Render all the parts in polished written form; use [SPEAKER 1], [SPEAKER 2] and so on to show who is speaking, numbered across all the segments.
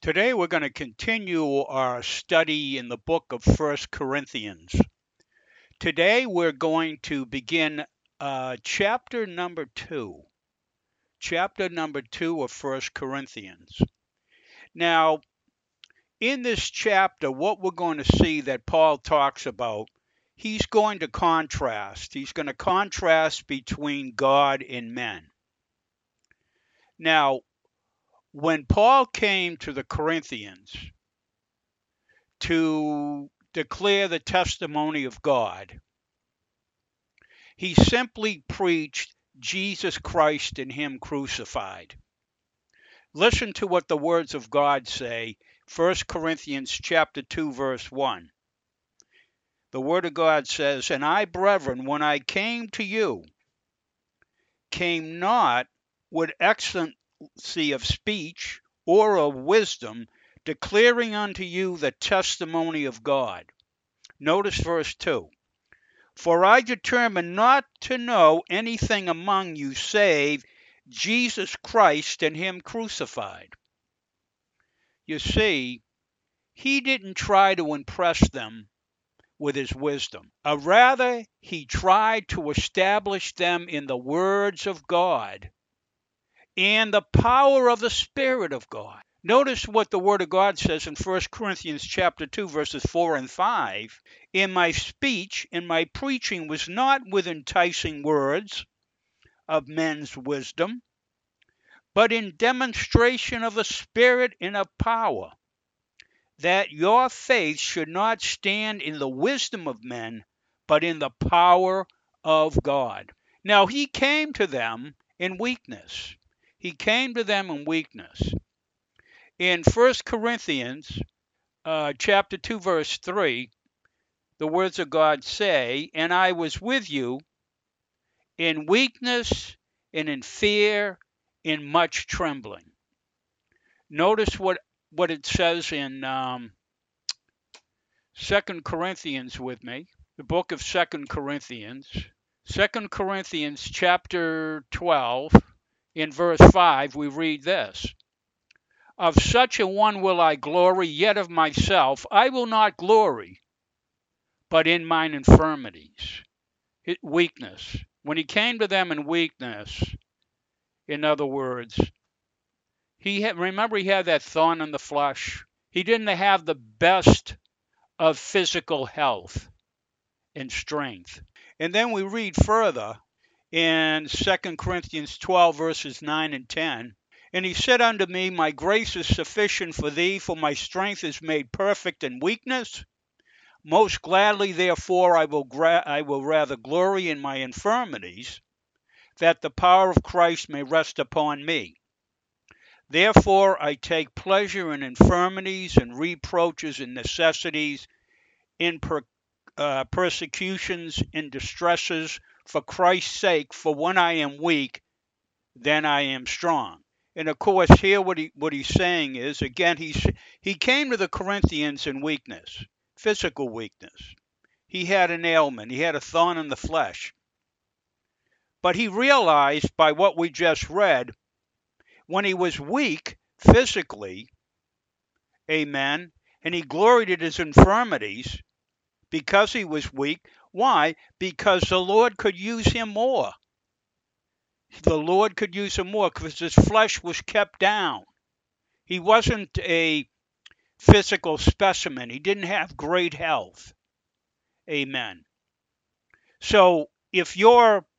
[SPEAKER 1] Today we're going to continue our study in the book of First Corinthians. Today we're going to begin chapter number 2. Chapter number 2 of First Corinthians. Now, in this chapter, what we're going to see that Paul talks about, he's going to contrast. He's going to contrast between God and men. Now, when Paul came to the Corinthians to declare the testimony of God, he simply preached Jesus Christ and Him crucified. Listen to what the words of God say, 1 Corinthians chapter 2, verse 1. The Word of God says, "And I, brethren, when I came to you, came not with excellency of speech or of wisdom, declaring unto you the testimony of God." Notice verse 2. "For I determined not to know anything among you save Jesus Christ and Him crucified." You see, he didn't try to impress them with his wisdom. Rather, he tried to establish them in the words of God and the power of the Spirit of God. Notice what the Word of God says in 1 Corinthians chapter 2, verses 4 and 5. "In my speech and my preaching was not with enticing words of men's wisdom, but in demonstration of the Spirit and of power, that your faith should not stand in the wisdom of men, but in the power of God." Now, he came to them in weakness. He came to them in weakness. In 1 Corinthians chapter 2, verse 3, the words of God say, "And I was with you in weakness and in fear, in much trembling." Notice what it says in 2 Corinthians with me, the book of 2 Corinthians. 2 Corinthians chapter 12, in verse 5, we read this: "Of such a one will I glory, yet of myself I will not glory, but in mine infirmities." Weakness. When he came to them in weakness, in other words, remember he had that thorn in the flesh. He didn't have the best of physical health and strength. And then we read further in 2 Corinthians 12, verses 9 and 10. "And he said unto me, My grace is sufficient for thee, for my strength is made perfect in weakness. Most gladly, therefore, I will rather glory in my infirmities, that the power of Christ may rest upon me. Therefore I take pleasure in infirmities and reproaches and necessities, in persecutions, in distresses, for Christ's sake. For when I am weak, then I am strong." And of course, here what he's saying is, again, he came to the Corinthians in weakness, physical weakness. He had an ailment. He had a thorn in the flesh. But he realized by what we just read, when he was weak physically, amen, and he gloried in his infirmities because he was weak. Why? Because the Lord could use him more. The Lord could use him more because his flesh was kept down. He wasn't a physical specimen. He didn't have great health. Amen. So if you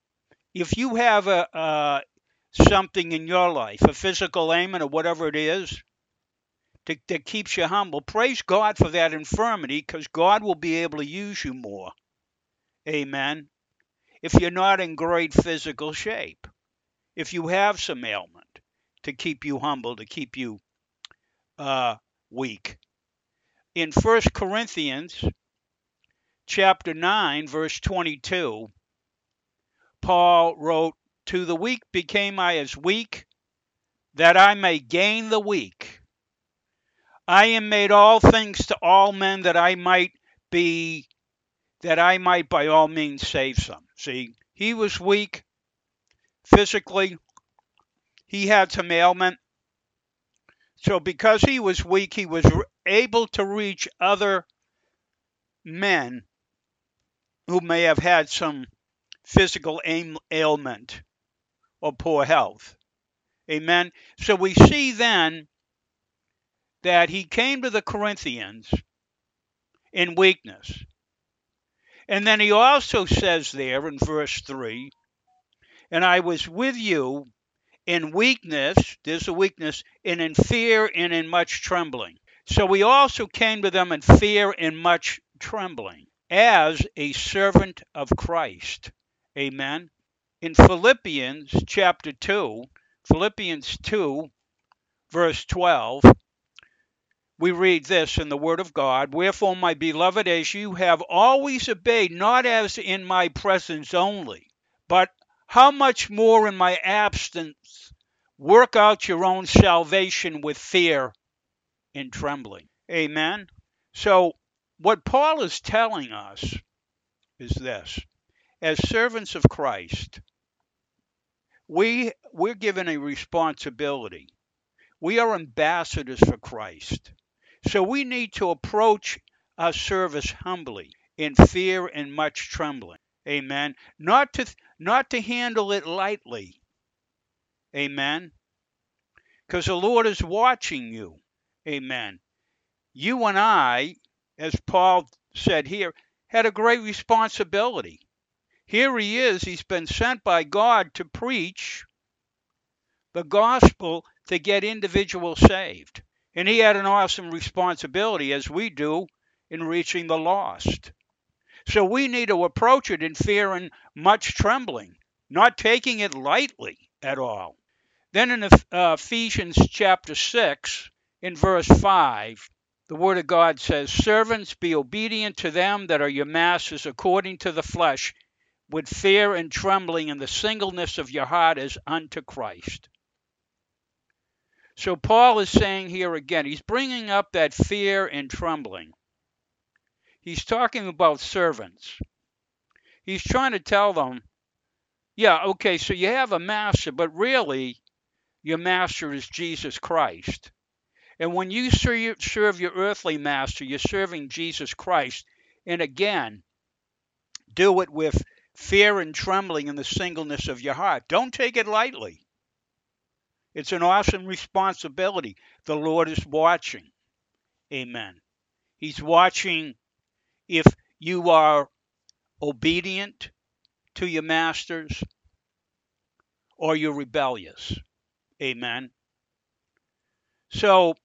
[SPEAKER 1] have something in your life, a physical ailment or whatever it is, that keeps you humble, praise God for that infirmity, because God will be able to use you more. Amen. If you're not in great physical shape, if you have some ailment, to keep you humble, to keep you weak. In 1 Corinthians chapter 9, verse 22, Paul wrote, "To the weak became I as weak, that I may gain the weak. I am made all things to all men, that I might by all means save some." See, he was weak physically. He had some ailment. So because he was weak, he was able to reach other men who may have had some physical ailment or poor health. Amen. So we see then that he came to the Corinthians in weakness. And then he also says there in verse 3, and I was with you in weakness, there's a weakness, and in fear and in much trembling. So he also came to them in fear and much trembling as a servant of Christ. Amen. In Philippians chapter 2, Philippians 2, verse 12, we read this in the Word of God, wherefore, my beloved, as you have always obeyed, not as in my presence only, but how much more in my absence, work out your own salvation with fear and trembling. Amen. So, what Paul is telling us is this. As servants of Christ, we're given a responsibility. We are ambassadors for Christ. So we need to approach our service humbly, in fear and much trembling. Amen. Not to handle it lightly. Amen. Because the Lord is watching you. Amen. You and I, as Paul said here, had a great responsibility. Here he is, he's been sent by God to preach the gospel to get individuals saved. And he had an awesome responsibility, as we do, in reaching the lost. So we need to approach it in fear and much trembling, not taking it lightly at all. Then in Ephesians chapter 6, in verse 5, the Word of God says, servants, be obedient to them that are your masters according to the flesh, with fear and trembling, and the singleness of your heart as unto Christ. So Paul is saying here again, he's bringing up that fear and trembling. He's talking about servants. He's trying to tell them, yeah, okay, so you have a master, but really your master is Jesus Christ. And when you serve your earthly master, you're serving Jesus Christ. And again, do it with fear and trembling in the singleness of your heart. Don't take it lightly. It's an awesome responsibility. The Lord is watching. Amen. He's watching if you are obedient to your masters or you're rebellious. Amen. So,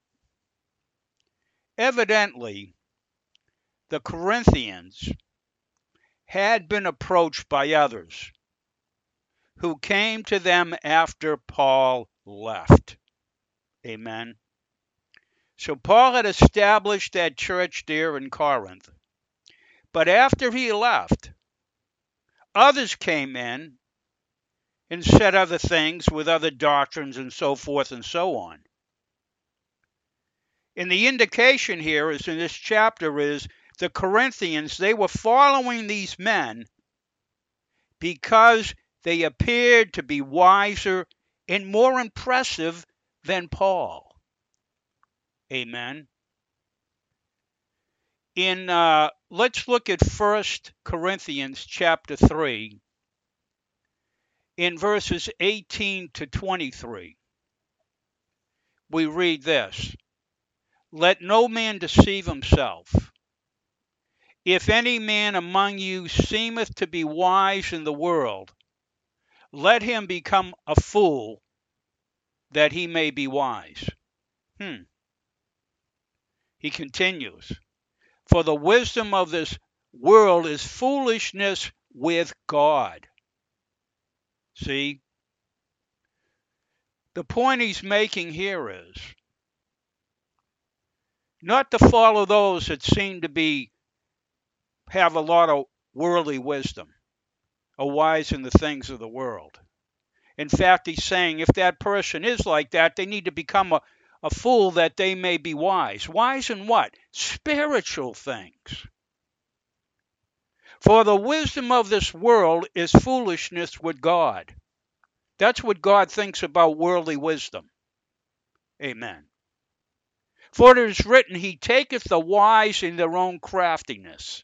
[SPEAKER 1] evidently, the Corinthians had been approached by others who came to them after Paul left. Amen. So Paul had established that church there in Corinth. But after he left, others came in and said other things with other doctrines and so forth and so on. And the indication here is in this chapter is the Corinthians, they were following these men because they appeared to be wiser and more impressive than Paul. Amen. Let's look at 1 Corinthians chapter 3 in verses 18 to 23. We read this. Let no man deceive himself. If any man among you seemeth to be wise in the world, let him become a fool, that he may be wise. He continues, for the wisdom of this world is foolishness with God. See? The point he's making here is not to follow those that seem to have a lot of worldly wisdom, or wise in the things of the world. In fact, he's saying if that person is like that, they need to become a fool that they may be wise. Wise in what? Spiritual things. For the wisdom of this world is foolishness with God. That's what God thinks about worldly wisdom. Amen. For it is written, He taketh the wise in their own craftiness.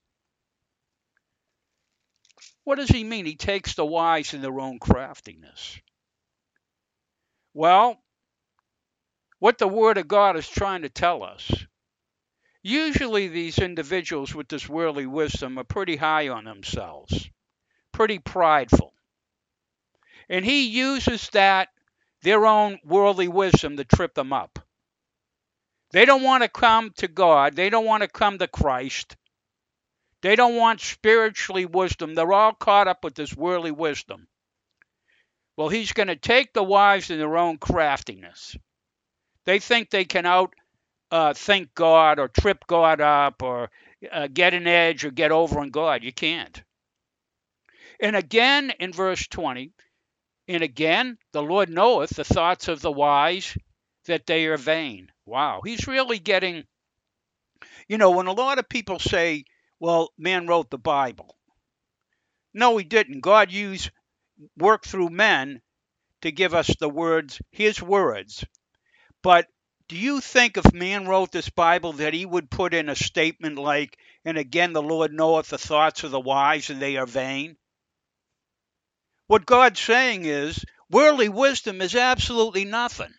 [SPEAKER 1] What does he mean? He takes the wise in their own craftiness. Well, what the Word of God is trying to tell us, usually these individuals with this worldly wisdom are pretty high on themselves, pretty prideful. And he uses that, their own worldly wisdom, to trip them up. They don't want to come to God. They don't want to come to Christ. They don't want spiritually wisdom. They're all caught up with this worldly wisdom. Well, he's going to take the wise in their own craftiness. They think they can think God or trip God up or get an edge or get over on God. You can't. And again in verse 20, and again, the Lord knoweth the thoughts of the wise, that they are vain. Wow, he's really getting, when a lot of people say, well, man wrote the Bible. No, he didn't. God worked through men to give us the words, his words. But do you think if man wrote this Bible that he would put in a statement like, and again, the Lord knoweth the thoughts of the wise, and they are vain? What God's saying is, worldly wisdom is absolutely nothing.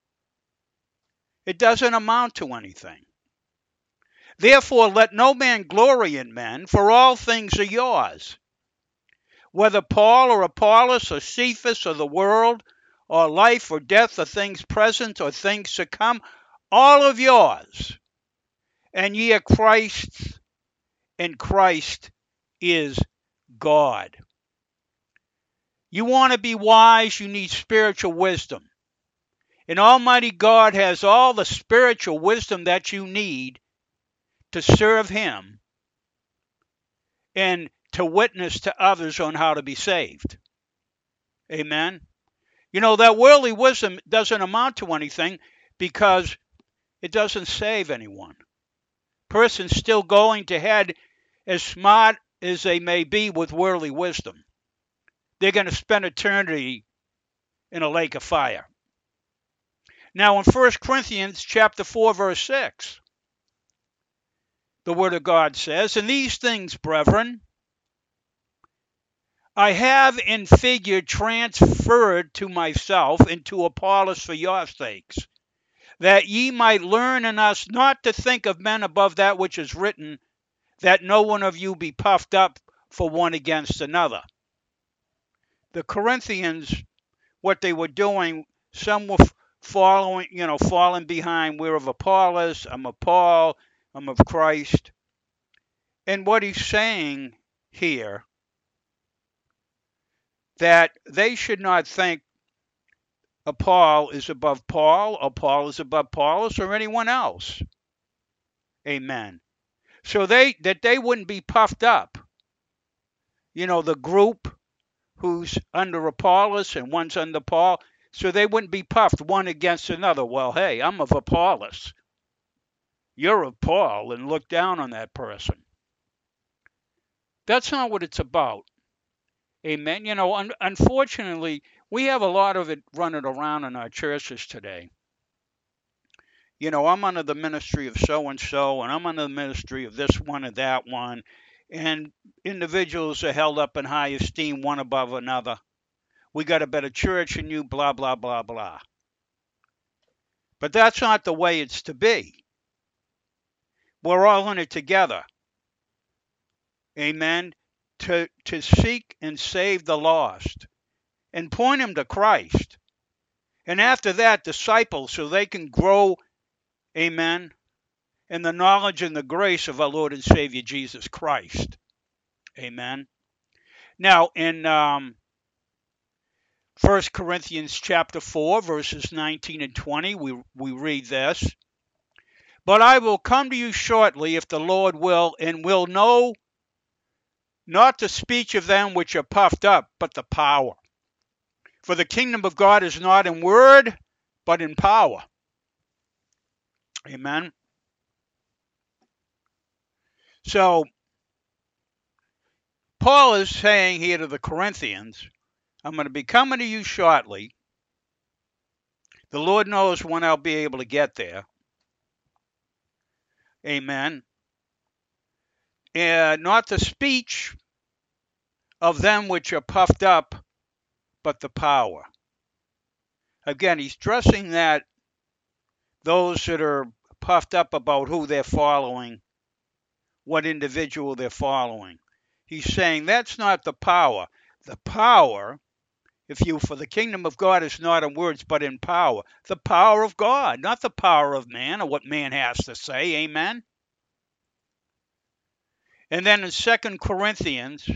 [SPEAKER 1] It doesn't amount to anything. Therefore, let no man glory in men, for all things are yours. Whether Paul or Apollos or Cephas or the world, or life or death or things present or things to come, all of yours. And ye are Christ's, and Christ is God. You want to be wise, you need spiritual wisdom. And Almighty God has all the spiritual wisdom that you need to serve Him and to witness to others on how to be saved. Amen. That worldly wisdom doesn't amount to anything because it doesn't save anyone. Person's still going to head as smart as they may be with worldly wisdom. They're going to spend eternity in a lake of fire. Now in 1 Corinthians chapter 4, verse 6, the Word of God says, and these things, brethren, I have in figure transferred to myself and to Apollos for your sakes, that ye might learn in us not to think of men above that which is written, that no one of you be puffed up for one against another. The Corinthians, what they were doing, some were falling behind. We're of Apollos, I'm of Paul, I'm of Christ. And what he's saying here, that they should not think Paul is above Paul, or Paul is above Apollos, or anyone else. Amen. So that they wouldn't be puffed up. The group who's under Apollos and one's under Paul, so they wouldn't be puffed one against another. Well, hey, I'm of Apollos. You're of Paul, and look down on that person. That's not what it's about. Amen. Unfortunately, we have a lot of it running around in our churches today. I'm under the ministry of so-and-so, and I'm under the ministry of this one and that one, and individuals are held up in high esteem one above another. We got a better church than you, blah, blah, blah, blah. But that's not the way it's to be. We're all in it together. Amen. To seek and save the lost and point them to Christ. And after that, disciple so they can grow, amen, in the knowledge and the grace of our Lord and Savior Jesus Christ. Amen. Now, in 1 Corinthians chapter 4, verses 19 and 20, we read this. But I will come to you shortly, if the Lord will, and will know not the speech of them which are puffed up, but the power. For the kingdom of God is not in word, but in power. Amen. So, Paul is saying here to the Corinthians, I'm going to be coming to you shortly. The Lord knows when I'll be able to get there. Amen. And not the speech of them which are puffed up, but the power. Again, he's stressing that those that are puffed up about who they're following, what individual they're following. He's saying that's not the power. The power, for the kingdom of God is not in words, but in power. The power of God, not the power of man or what man has to say. Amen. And then in 2 Corinthians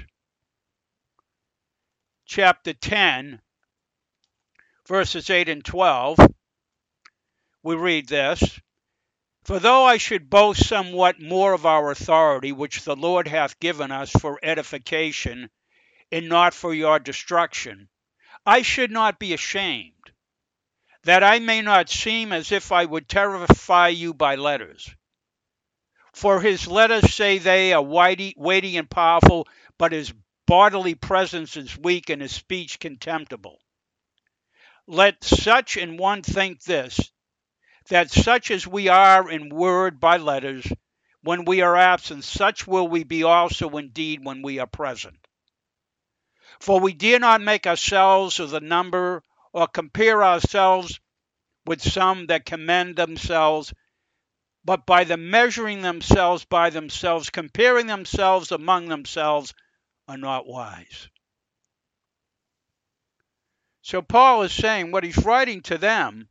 [SPEAKER 1] chapter 10, verses 8 and 12, we read this. For though I should boast somewhat more of our authority, which the Lord hath given us for edification, and not for your destruction, I should not be ashamed, that I may not seem as if I would terrify you by letters. For his letters say they are weighty and powerful, but his bodily presence is weak and his speech contemptible. Let such an one think this, that such as we are in word by letters, when we are absent, such will we be also indeed when we are present. For we dare not make ourselves of the number, or compare ourselves with some that commend themselves, but by the measuring themselves by themselves, comparing themselves among themselves, are not wise. So Paul is saying what he's writing to them,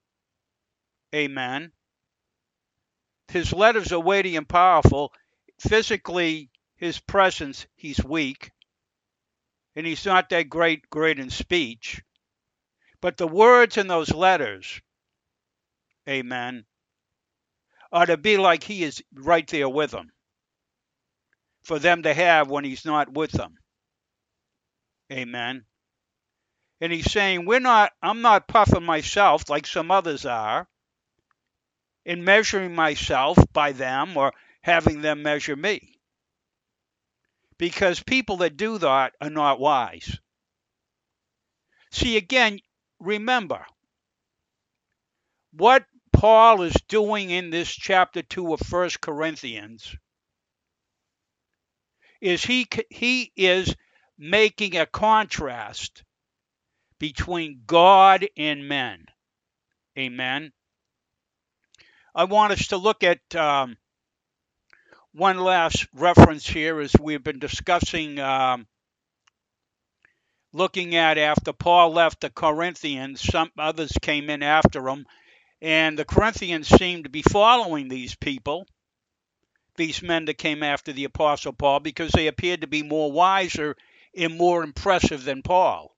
[SPEAKER 1] amen. His letters are weighty and powerful. Physically, his presence, he's weak. And he's not that great in speech. But the words in those letters, amen, are to be like he is right there with them. For them to have when he's not with them. Amen. And he's saying, I'm not puffing myself like some others are, in measuring myself by them or having them measure me. Because people that do that are not wise. See, again, remember, what Paul is doing in this chapter 2 of 1 Corinthians is he is making a contrast between God and men. Amen. I want us to look at one last reference here as we've been discussing, looking at after Paul left the Corinthians, some others came in after him, and the Corinthians seemed to be following these people, these men that came after the Apostle Paul, because they appeared to be more wiser and more impressive than Paul.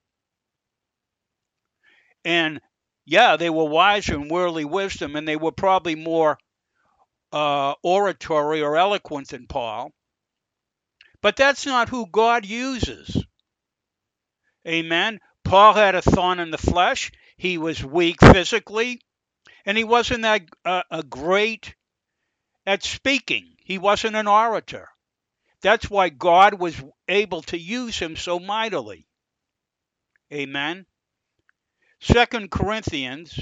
[SPEAKER 1] And yeah, they were wiser in worldly wisdom, and they were probably more oratory or eloquent than Paul. But that's not who God uses. Amen. Paul had a thorn in the flesh. He was weak physically, and he wasn't that great at speaking. He wasn't an orator. That's why God was able to use him so mightily. Amen. 2 Corinthians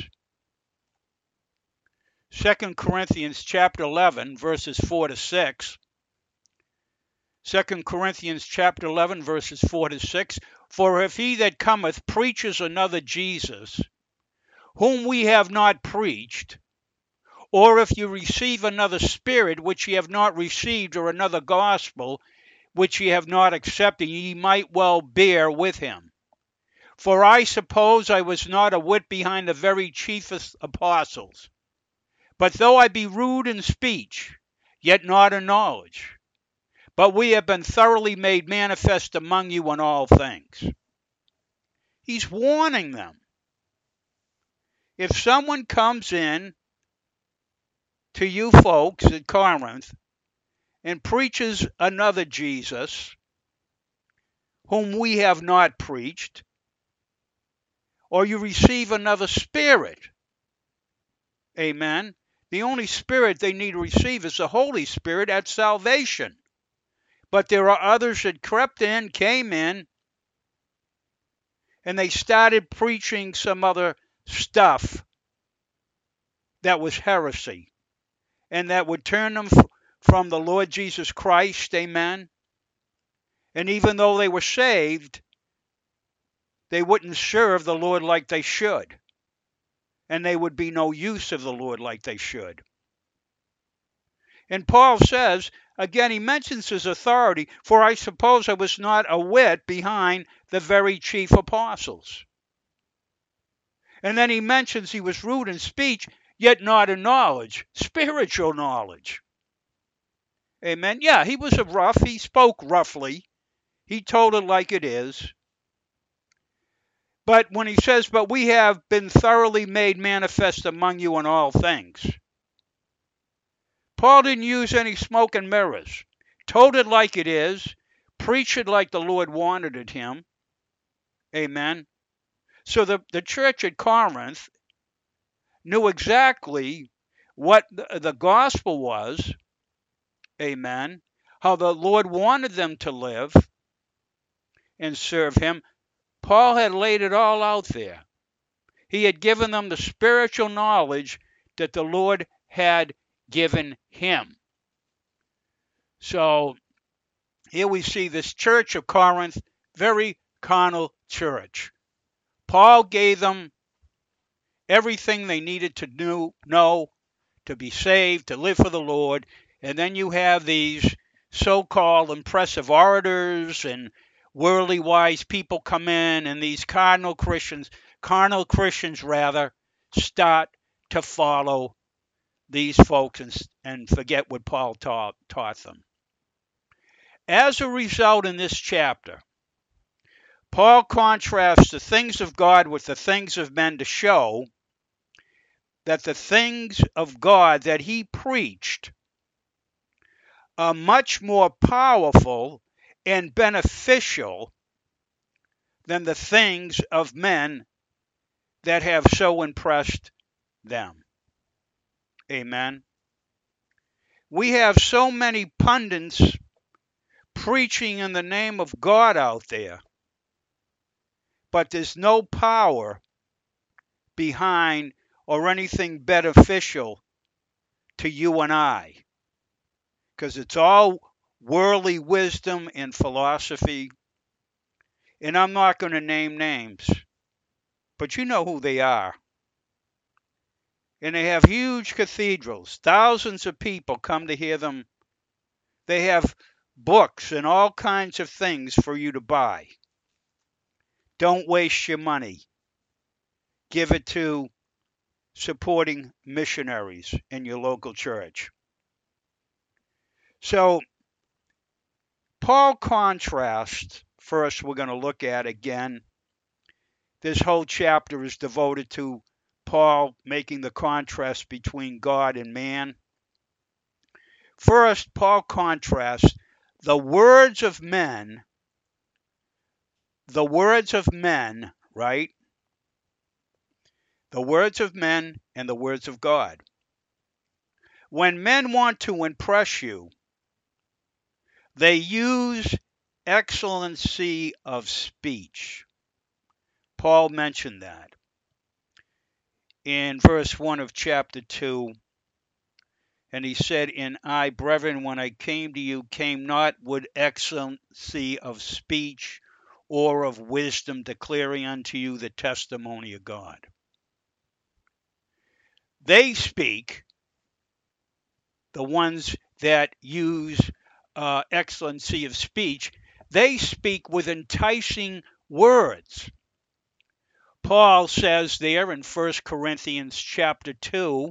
[SPEAKER 1] chapter 11, verses 4 to 6. 2 Corinthians chapter 11, verses 4 to 6. For if he that cometh preaches another Jesus, whom we have not preached, or if you receive another spirit which ye have not received, or another gospel which ye have not accepted, ye might well bear with him. For I suppose I was not a whit behind the very chiefest apostles. But though I be rude in speech, yet not in knowledge. But we have been thoroughly made manifest among you in all things. He's warning them. If someone comes in to you folks at Corinth and preaches another Jesus, whom we have not preached, or you receive another spirit, amen, the only spirit they need to receive is the Holy Spirit at salvation. But there are others that came in, and they started preaching some other stuff that was heresy. and that would turn them from the Lord Jesus Christ. Amen. And even though they were saved, they wouldn't serve the Lord like they should. And they would be no use of the Lord like they should. And Paul says, again, he mentions his authority, for I suppose I was not a whit behind the very chief apostles. And then he mentions he was rude in speech, yet not in knowledge, spiritual knowledge. Amen. Yeah, he was rough. He spoke roughly. He told it like it is. But when he says, but we have been thoroughly made manifest among you in all things, Paul didn't use any smoke and mirrors. Told it like it is. Preached it like the Lord wanted it him. Amen. So the church at Corinth knew exactly what the gospel was. Amen. How the Lord wanted them to live and serve him. Paul had laid it all out there. He had given them the spiritual knowledge that the Lord had given him. So here we see this church of Corinth, very carnal church. Paul gave them everything they needed to know to be saved, to live for the Lord. And then you have these so-called impressive orators and worldly wise people come in, and these carnal Christians rather, start to follow these folks and forget what Paul taught them. As a result, in this chapter, Paul contrasts the things of God with the things of men to show that the things of God that he preached are much more powerful and beneficial than the things of men that have so impressed them. Amen. We have so many pundits preaching in the name of God out there, but there's no power behind or anything beneficial to you and I, because it's all worldly wisdom and philosophy. And I'm not going to name names, but you know who they are. And they have huge cathedrals. Thousands of people come to hear them. They have books and all kinds of things for you to buy. Don't waste your money. Give it to supporting missionaries in your local church. So, Paul contrasts, first we're going to look at again. This whole chapter is devoted to Paul making the contrast between God and man. First, Paul contrasts the words of men, right? The words of men and the words of God. When men want to impress you, they use excellency of speech. Paul mentioned that in verse 1 of chapter 2. And he said, and I, brethren, when I came to you, came not with excellency of speech or of wisdom, declaring unto you the testimony of God. They speak, the ones that use excellency of speech, they speak with enticing words. Paul says there in 1 Corinthians chapter 2,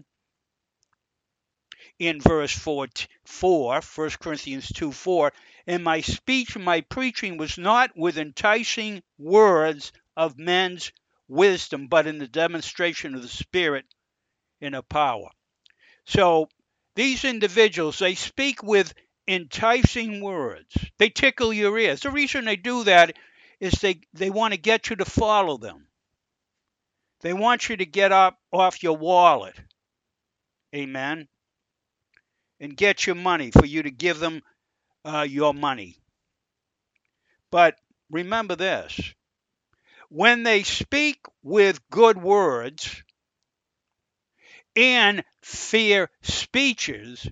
[SPEAKER 1] in verse 4, 1 Corinthians 2:4, and my speech and my preaching was not with enticing words of men's wisdom, but in the demonstration of the Spirit in a power. So these individuals, they speak with enticing words. They tickle your ears. The reason they do that is they want to get you to follow them. They want you to get up off your wallet. Amen. And get your money for you to give them your money. But remember this. When they speak with good words, and fair speeches,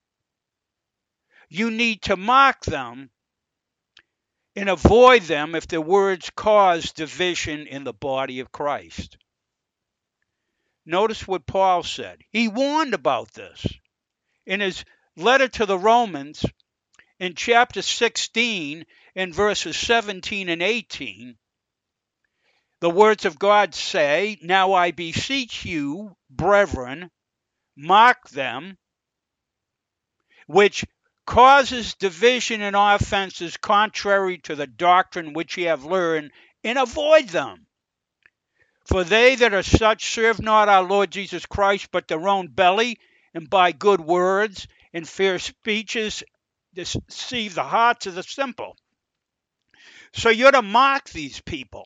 [SPEAKER 1] you need to mark them and avoid them if the words cause division in the body of Christ. Notice what Paul said. He warned about this in his letter to the Romans in chapter 16 in verses 17 and 18. The words of God say, "Now I beseech you, brethren, mark them, which causes division and offenses contrary to the doctrine which ye have learned, and avoid them. For they that are such serve not our Lord Jesus Christ, but their own belly, and by good words and fair speeches deceive the hearts of the simple." So you're to mark these people.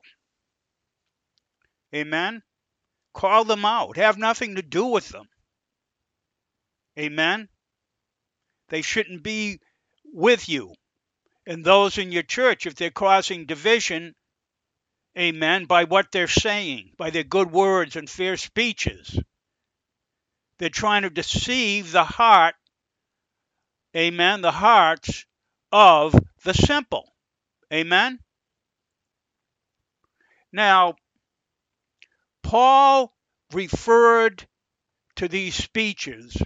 [SPEAKER 1] Amen? Call them out. Have nothing to do with them. Amen? They shouldn't be with you and those in your church if they're causing division, amen, by what they're saying, by their good words and fair speeches. They're trying to deceive the heart, amen, the hearts of the simple. Amen? Now, Paul referred to these speeches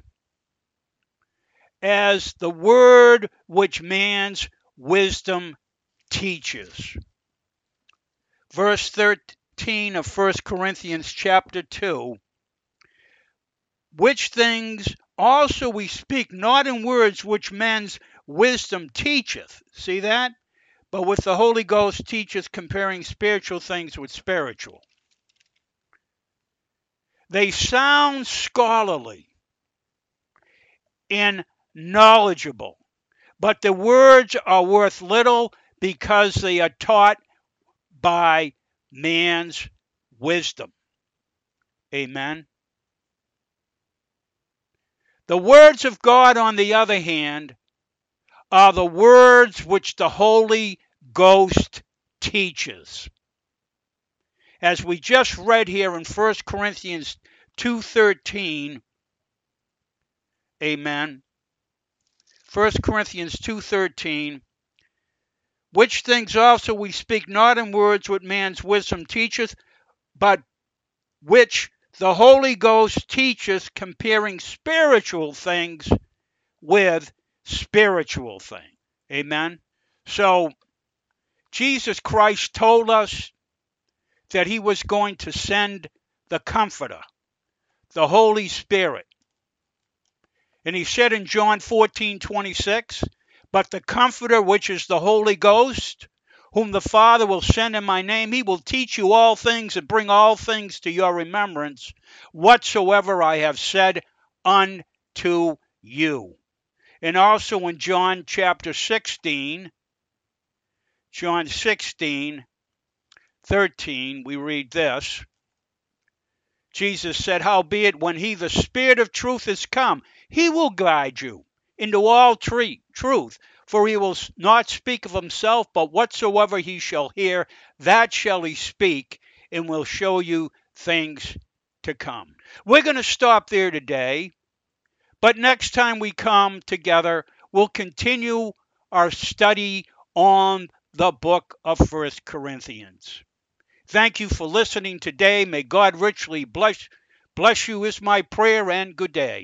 [SPEAKER 1] as the word which man's wisdom teaches. Verse 13 of 1 Corinthians chapter 2, which things also we speak, not in words which men's wisdom teacheth. See that? But with the Holy Ghost teacheth, comparing spiritual things with spiritual. They sound scholarly and knowledgeable, but the words are worth little because they are taught by man's wisdom. Amen. The words of God, on the other hand, are the words which the Holy Ghost teaches. As we just read here in 1 Corinthians 2:13, amen. 1 Corinthians 2:13, which things also we speak not in words which man's wisdom teacheth, but which the Holy Ghost teacheth, comparing spiritual things with spiritual things. Amen. So Jesus Christ told us that he was going to send the Comforter, the Holy Spirit. And he said in John 14:26, but the Comforter, which is the Holy Ghost, whom the Father will send in my name, he will teach you all things and bring all things to your remembrance, whatsoever I have said unto you. And also in John chapter 16, John 16:13, we read this. Jesus said, howbeit, when he, the Spirit of truth, is come, he will guide you into all truth. For he will not speak of himself, but whatsoever he shall hear, that shall he speak, and will show you things to come. We're going to stop there today, but next time we come together, we'll continue our study on the book of 1 Corinthians. Thank you for listening today. May God richly bless you is my prayer, and good day.